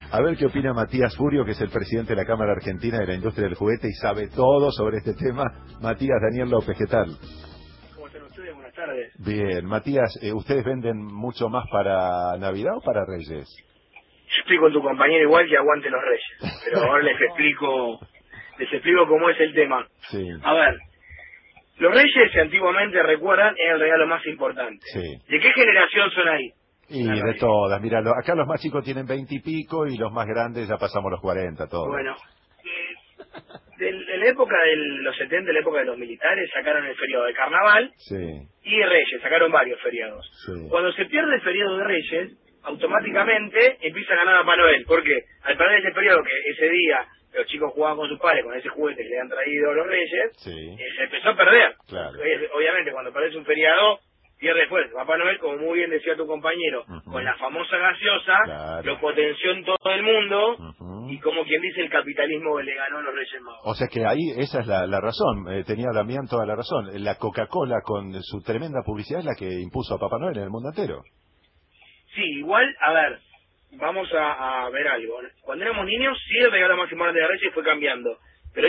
A ver qué opina Matías Furio, que es el presidente de la Cámara Argentina de la Industria del Juguete y sabe todo sobre este tema. Matías, Daniel López, ¿qué tal? ¿Cómo están ustedes? Buenas tardes. Bien, Matías, ¿ustedes venden mucho más para Navidad o para Reyes? Yo estoy con tu compañero igual que aguante los Reyes, pero ahora les explico cómo es el tema. Sí, A ver, los Reyes, si antiguamente recuerdan, era el regalo más importante. sí. ¿De qué generación son ahí? Y La de radio. todas, mira, acá los más chicos tienen 20 y pico y los más grandes ya pasamos los 40, todos. Bueno, de la época de los 70, la época de los militares, sacaron el feriado de Carnaval Sí, y de Reyes, sacaron varios feriados. sí. Cuando se pierde el feriado de Reyes, automáticamente empieza a ganar Papá Noel. ¿Por qué? Al perder ese feriado, que ese día los chicos jugaban con sus padres con ese juguete que le han traído los Reyes, Sí, se empezó a perder. claro. Obviamente, cuando perdés un feriado, pierde después. Papá Noel, como muy bien decía tu compañero, Ujú. con la famosa gaseosa, Claro. lo potenció en todo el mundo, Ujú. y como quien dice, el capitalismo le ganó a los Reyes Magos. O sea que ahí esa es la razón, tenía Damián toda la razón. La Coca-Cola con su tremenda publicidad es la que impuso a Papá Noel en el mundo entero. Sí, igual, a ver, vamos a ver algo. Cuando éramos niños, sí el regalo más importante de Reyes fue cambiando. Pero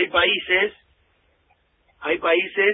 hay países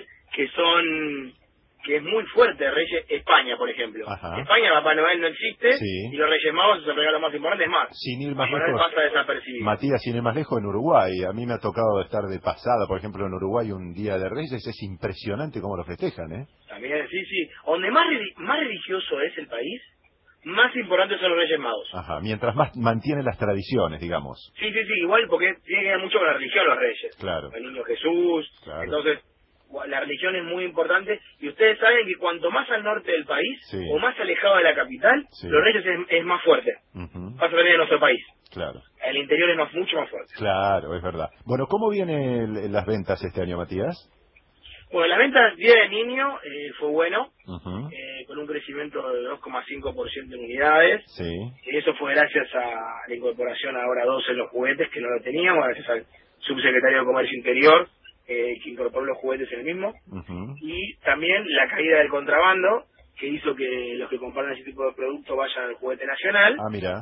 que es muy fuerte Reyes. España, por ejemplo. Ajá. España, Papá Noel no existe, Sí. y los Reyes Magos es el regalo más importante. Es más, Sin ir más Papá Noel lejos, pasa desapercibido. Matías, sin ir más lejos, en Uruguay. A mí me ha tocado estar de pasada, por ejemplo, en Uruguay un día de Reyes. Es impresionante cómo lo festejan, ¿eh? También, sí, sí. Donde más religioso es el país, más importantes son los Reyes Magos. Ajá, mientras más mantienen las tradiciones, digamos. Sí, sí, sí, igual porque tiene que ver mucho con la religión los Reyes. Claro, El niño Jesús, claro. entonces la religión es muy importante, y ustedes saben que cuanto más al norte del país, Sí. o más alejado de la capital, Sí. los Reyes es más fuerte. Ujú. Pasa también en nuestro país. Claro, El interior es mucho más fuerte. claro, es verdad. Bueno, ¿cómo vienen las ventas este año, Matías? Bueno, la venta Día de Niño fue bueno, Ujú. con un crecimiento de 2,5% en unidades. Sí, Y eso fue gracias a la incorporación ahora 12 en los juguetes, que no lo teníamos, gracias al subsecretario de Comercio Interior, que incorporó los juguetes en el mismo. ujú. Y también la caída del contrabando, que hizo que los que compraron ese tipo de producto vayan al juguete nacional. Ah, mira.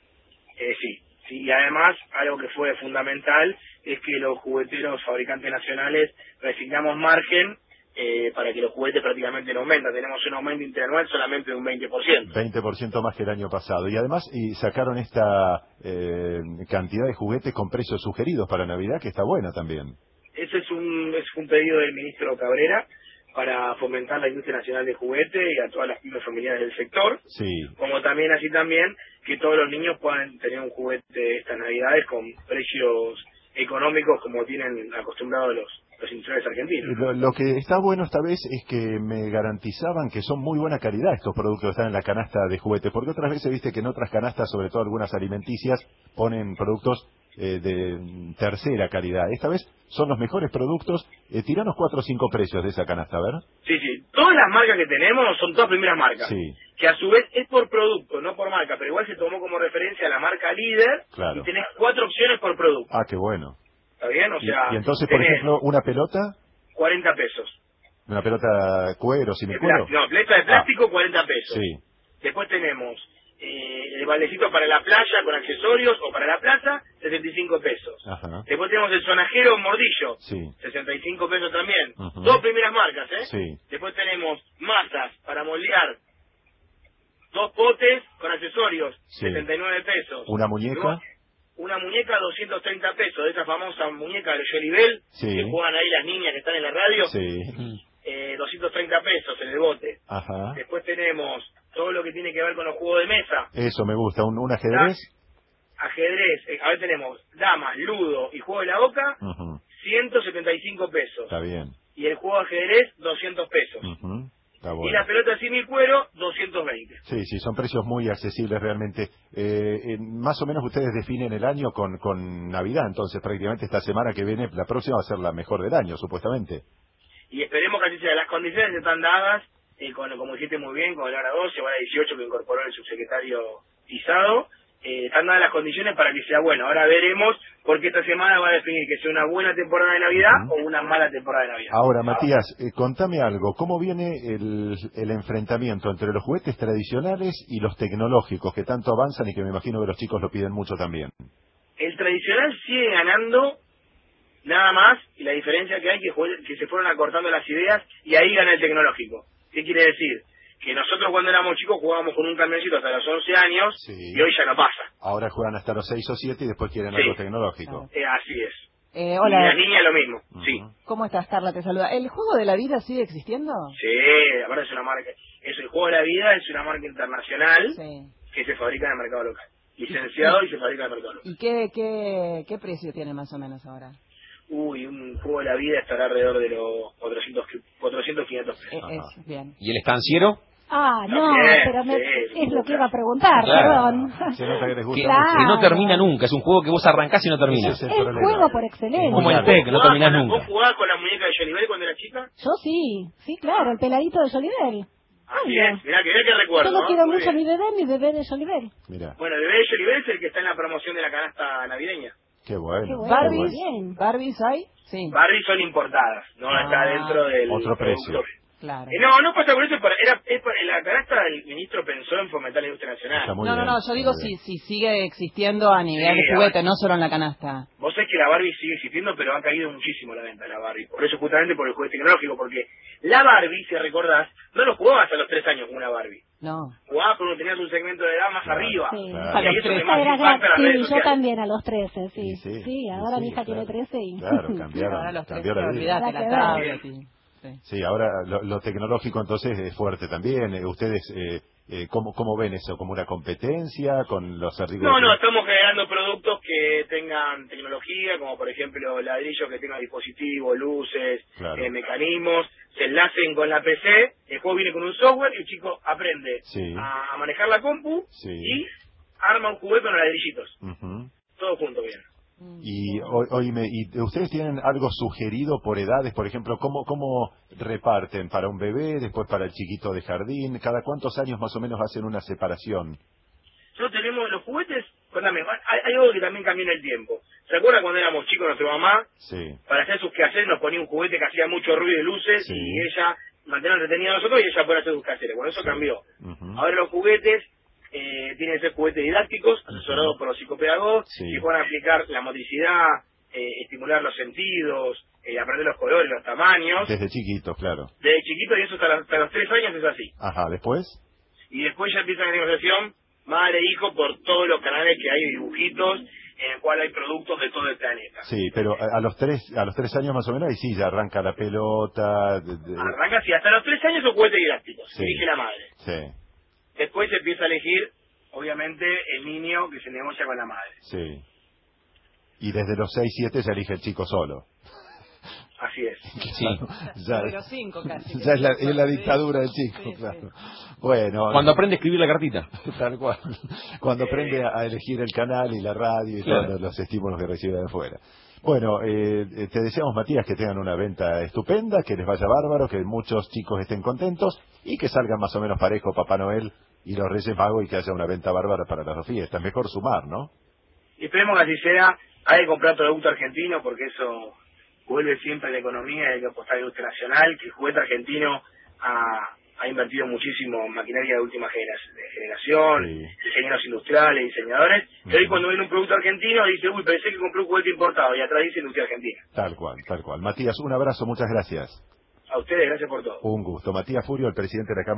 Sí, y además algo que fue fundamental es que los jugueteros fabricantes nacionales resignamos margen para que los juguetes prácticamente no aumentan. Tenemos un aumento interanual solamente de un 20%. 20% más que el año pasado. Y además sacaron esta cantidad de juguetes con precios sugeridos para Navidad, que está buena también. Ese es un pedido del ministro Cabrera para fomentar la industria nacional de juguete y a todas las pymes familiares del sector, Sí, como también que todos los niños puedan tener un juguete estas Navidades con precios económicos como tienen acostumbrados los industriales argentinos. lo que está bueno esta vez es que me garantizaban que son muy buena calidad estos productos que están en la canasta de juguetes, porque otras veces viste que en otras canastas, sobre todo algunas alimenticias, ponen productos de tercera calidad. Esta vez son los mejores productos. Tiranos 4 o 5 precios de esa canasta, a ver. Sí, sí. Todas las marcas que tenemos son todas primeras marcas. Sí, Que a su vez es por producto, no por marca, pero igual se tomó como referencia la marca líder. claro. Y tenés 4 opciones por producto. Ah, qué bueno. ¿Está bien? O sea, Y entonces, por tenés ejemplo, una pelota, 40 pesos. una pelota cuero, De semicuero. plástico, no, pelota de plástico, 40 pesos. Sí, Después tenemos el baldecito para la playa con accesorios o para la plaza, 65 pesos. ajá, Después tenemos el sonajero mordillo, sí, 65 pesos también. Ujú. Dos primeras marcas, ¿eh? sí. Después tenemos masas para moldear, 2 potes con accesorios, Sí. 79 pesos. ¿Una muñeca? Una muñeca, 230 pesos, de esa famosa muñeca de Jolie Bell, Sí. que juegan ahí las niñas que están en la radio, Sí, 230 pesos en el bote. ajá. Después tenemos todo lo que tiene que ver con los juegos de mesa, Eso me gusta. ¿Un ajedrez? ajedrez, a ver tenemos damas, ludo y juego de la boca, Ujú. 175 pesos. Está bien. Y el juego de ajedrez, 200 pesos. Ujú. Está Y bueno. la pelota semicuero, 220. Sí, sí, son precios muy accesibles realmente. Más o menos ustedes definen el año con Navidad, entonces prácticamente esta semana que viene, la próxima va a ser la mejor del año, supuestamente. Y esperemos que así sea. Las condiciones están dadas, como dijiste muy bien, con el hora 12, hora 18 que incorporó el subsecretario Pisado, están dadas las condiciones para que sea bueno. Ahora veremos, porque esta semana va a definir que sea una buena temporada de Navidad o una mala temporada de Navidad. Ahora, Matías, contame algo. ¿Cómo viene el enfrentamiento entre los juguetes tradicionales y los tecnológicos que tanto avanzan y que me imagino que los chicos lo piden mucho también? El tradicional sigue ganando, nada más, y la diferencia que hay que se fueron acortando las ideas y ahí gana el tecnológico. ¿Qué quiere decir? Que nosotros cuando éramos chicos jugábamos con un camioncito hasta los 11 años y hoy ya no pasa. Ahora juegan hasta los 6 o 7 y después quieren algo tecnológico. Así es. Hola. Y la niña lo mismo, sí. ¿Cómo estás, Carla? Te saluda. ¿El juego de la vida sigue existiendo? Sí, aparte es una marca. El juego de la vida es una marca internacional que se fabrica en el mercado local. Licenciado y se fabrica en el mercado local. ¿Y qué precio tiene más o menos ahora? Un juego de la vida estará alrededor de los 400, 500 pesos. Bien. ¿Y el estanciero? Pero es lo que iba a preguntar, perdón. Se nota que les gusta Que no termina nunca, es un juego que vos arrancás y no termina. Es el juego por excelencia. Como el TEC, no terminás nunca. ¿Vos jugabas con la muñeca de Jolibel cuando era chica? Yo sí, claro, el peladito de Jolibel. Así es, mirá que recuerdo. Yo lo quiero mucho a mi bebé de Jolibel. Bueno, el bebé de Jolibel es el que está en la promoción de la canasta navideña. Qué bueno. ¿Barbies hay? Sí. Barbies son importadas, no está dentro del otro precio. Claro. No pasa por eso, la canasta del ministro pensó en fomentar la industria nacional. No, yo digo si sigue existiendo a nivel de juguete, no solo en la canasta. Vos sabés que la Barbie sigue existiendo, pero ha caído muchísimo la venta de la Barbie. Por eso, justamente por el juguete tecnológico, porque la Barbie, si recordás, no lo jugabas a los 3 años con una Barbie. No. Jugabas cuando tenías un segmento de edad más arriba. Sí. A los 13. Yo también a los 13, sí. Ahora mi hija tiene 13 y... Claro, cambiaron. Ahora los 13, la vida. olvidate la tablet. Sí, ahora lo tecnológico entonces es fuerte también. ¿Ustedes cómo ven eso? ¿Como una competencia con los artículos? No, estamos generando productos que tengan tecnología, como por ejemplo ladrillos que tengan dispositivos, luces, mecanismos, se enlacen con la PC, el juego viene con un software y el chico aprende a manejar la compu y arma un juguete con los ladrillitos. Todo junto bien. Y ustedes tienen algo sugerido por edades, por ejemplo, ¿cómo reparten para un bebé, después para el chiquito de jardín? ¿Cada cuántos años más o menos hacen una separación? Nosotros tenemos los juguetes, hay algo que también cambió en el tiempo. ¿Se acuerda cuando éramos chicos, nuestra mamá, para hacer sus quehaceres nos ponía un juguete que hacía mucho ruido de luces y ella mantenía entretenida a nosotros y ella podía hacer sus quehaceres? Bueno, eso cambió. Ahora los juguetes tienen que ser juguetes didácticos, asesorados por los psicopedagogos, que puedan aplicar la motricidad, estimular los sentidos, aprender los colores, los tamaños. Desde chiquitos, claro. Desde chiquitos, y eso hasta los 3 años es así. Ajá, ¿después? Y después ya empieza la negociación madre-hijo por todos los canales que hay de dibujitos, en el cual hay productos de todo el planeta. Sí, pero a los 3 años más o menos, ahí sí ya arranca la pelota. Arranca así, hasta los 3 años son juguetes didácticos, elige la madre. Sí. Después se empieza a elegir, obviamente, el niño que se negocia con la madre. Sí. Y desde los 6, 7 se elige el chico solo. Así es. Sí. Ya, de los 5 casi. Ya es la dictadura del chico, claro. Bueno. Cuando aprende a escribir la cartita. Tal cual. Cuando aprende a elegir el canal y la radio y todos los estímulos que recibe de afuera. Bueno, te deseamos, Matías, que tengan una venta estupenda, que les vaya bárbaro, que muchos chicos estén contentos y que salgan más o menos parejo Papá Noel y los Reyes Magos y que haya una venta bárbara para las dos fiestas. Mejor sumar, ¿no? Y esperemos que así sea. Hay que comprar producto argentino porque eso vuelve siempre a la economía, hay que apostar a la industria nacional, que el juguete argentino ha invertido muchísimo en maquinaria de última generación, ingenieros industriales, diseñadores, que hoy cuando ven un producto argentino dice, pensé que compré un juguete importado, y atrás dice industria argentina. Tal cual. Matías, un abrazo, muchas gracias. A ustedes, gracias por todo. Un gusto. Matías Furio, el presidente de la Cámara